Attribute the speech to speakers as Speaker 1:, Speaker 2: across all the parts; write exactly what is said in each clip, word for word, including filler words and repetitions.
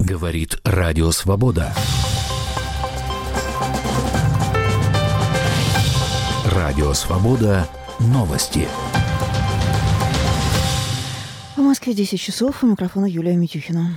Speaker 1: Говорит Радио Свобода. Радио Свобода. Новости.
Speaker 2: В Москве десять часов. У микрофона Юлия Митюхина.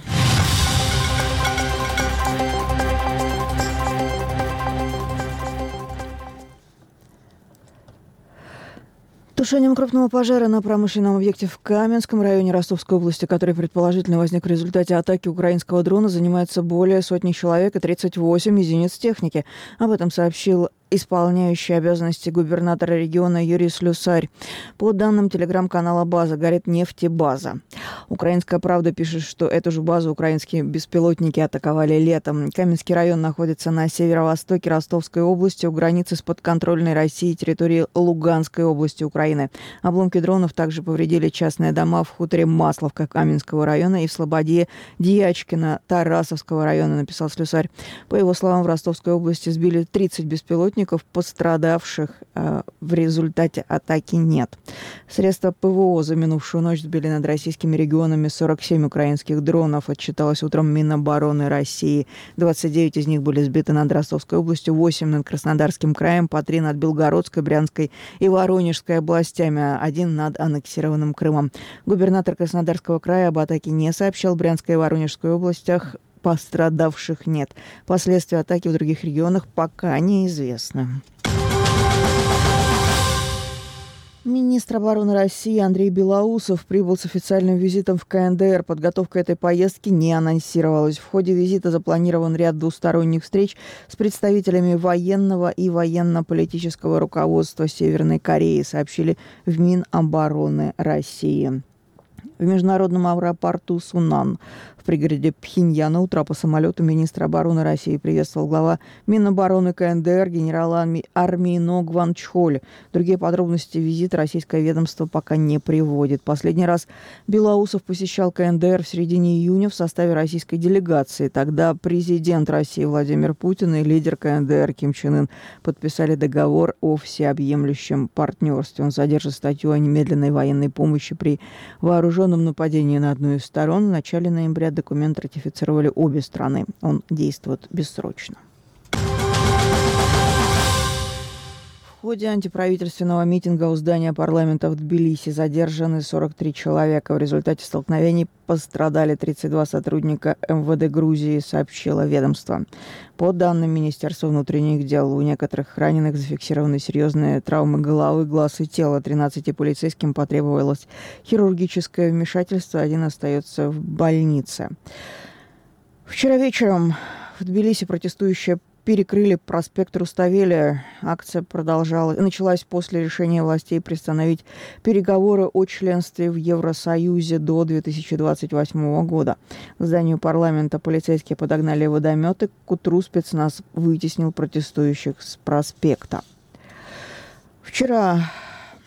Speaker 2: Тушением крупного пожара на промышленном объекте в Каменском районе Ростовской области, который предположительно возник в результате атаки украинского дрона, занимается более сотни человек и тридцать восемь единиц техники. Об этом сообщил исполняющий обязанности губернатора региона Юрий Слюсарь. По данным телеграм-канала «База», горит нефтебаза. «Украинская правда» пишет, что эту же базу украинские беспилотники атаковали летом. Каменский район находится на северо-востоке Ростовской области, у границы с подконтрольной Россией территории Луганской области Украины. Обломки дронов также повредили частные дома в хуторе Масловка Каменского района и в слободе Дьячкино Тарасовского района, написал Слюсарь. По его словам, в Ростовской области сбили тридцать беспилотников, пострадавших э, в результате атаки нет. Средства ПВО за минувшую ночь сбили над российскими регионами сорок семь украинских дронов, отчиталось утром Минобороны России. двадцать девять из них были сбиты над Ростовской областью, восемь над Краснодарским краем, по три над Белгородской, Брянской и Воронежской областями, один над аннексированным Крымом. Губернатор Краснодарского края об атаке не сообщал. В Брянской и Воронежской областях пострадавших нет. Последствия атаки в других регионах пока неизвестны. Министр обороны России Андрей Белоусов прибыл с официальным визитом в ка эн дэ эр. Подготовка этой поездки не анонсировалась. В ходе визита запланирован ряд двусторонних встреч с представителями военного и военно-политического руководства Северной Кореи, сообщили в Минобороны России. В международном аэропорту Сунан в пригороде Пхеньяна у трапа самолета министра обороны России приветствовал глава Минобороны ка эн дэ эр генерал армии Но Гван Чхоль. Другие подробности визита российское ведомство пока не приводит. Последний раз Белоусов посещал ка эн дэ эр в середине июня в составе российской делегации. Тогда президент России Владимир Путин и лидер ка эн дэ эр Ким Чен Ын подписали договор о всеобъемлющем партнерстве. Он содержит статью о немедленной военной помощи при вооруженном нападении на одну из сторон. В начале ноября документ ратифицировали обе страны. Он действует бессрочно. В ходе антиправительственного митинга у здания парламента в Тбилиси задержаны сорок три человека. В результате столкновений пострадали тридцать два сотрудника эм вэ дэ Грузии, сообщило ведомство. По данным Министерства внутренних дел, у некоторых раненых зафиксированы серьезные травмы головы, глаз и тела. тринадцати полицейским потребовалось хирургическое вмешательство, один остается в больнице. Вчера вечером в Тбилиси протестующие перекрыли проспект Руставели. Акция продолжалась, началась после решения властей приостановить переговоры о членстве в Евросоюзе до две тысячи двадцать восьмого года. К зданию парламента полицейские подогнали водометы. К утру спецназ вытеснил протестующих с проспекта. Вчера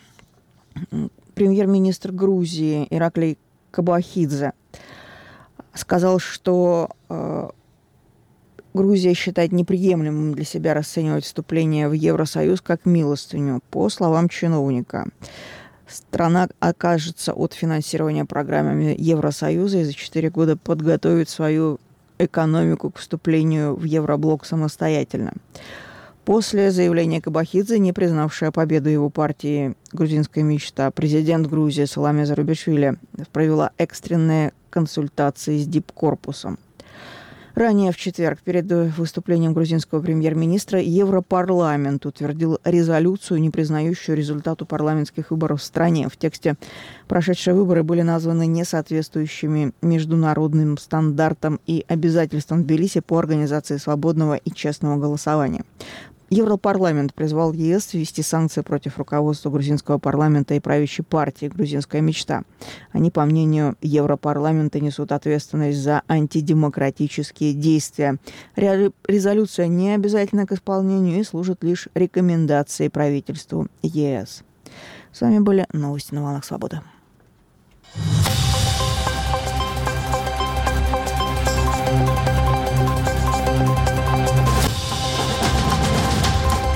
Speaker 2: премьер-министр Грузии Ираклий Кобахидзе сказал, что э, Грузия считает неприемлемым для себя расценивать вступление в Евросоюз как милостыню. По словам чиновника, страна окажется от финансирования программами Евросоюза и за четыре года подготовит свою экономику к вступлению в Евроблок самостоятельно. После заявления Кобахидзе, не признавшая победу его партии «Грузинская мечта», президент Грузии Саломе Зурабишвили провела экстренные консультации с Дипкорпусом. Ранее в четверг, перед выступлением грузинского премьер-министра, Европарламент утвердил резолюцию, не признающую результату парламентских выборов в стране. В тексте прошедшие выборы были названы несоответствующими международным стандартам и обязательствам Тбилиси по организации свободного и честного голосования. Европарламент призвал е эс ввести санкции против руководства грузинского парламента и правящей партии «Грузинская мечта». Они, по мнению Европарламента, несут ответственность за антидемократические действия. Резолюция не обязательна к исполнению и служит лишь рекомендацией правительству е эс. С вами были новости на «Волнах Свободы».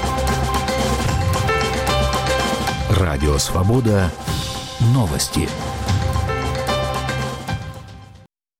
Speaker 1: Радио Свобода. Новости.